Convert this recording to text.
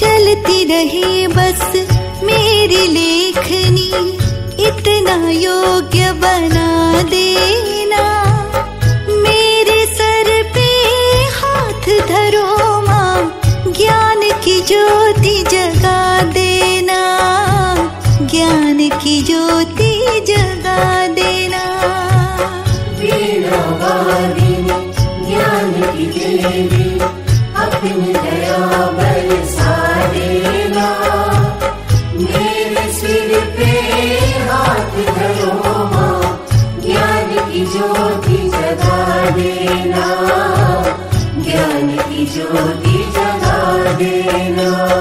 चलती रहे बस मेरी लेखनी, इतना योग्य बना देना। मेरे सर पे हाथ धरो माँ, ज्ञान की ज्योति जगा देना, ज्ञान की ज्योति जगा देना। वीणा वादिनी ज्ञान की देवी, अपनी दया बरसा देना। मेरे सिर पे हाथ धरो माँ, ज्ञान की ज्योति जगा देना, ज्ञान की ज्योति जगा देना।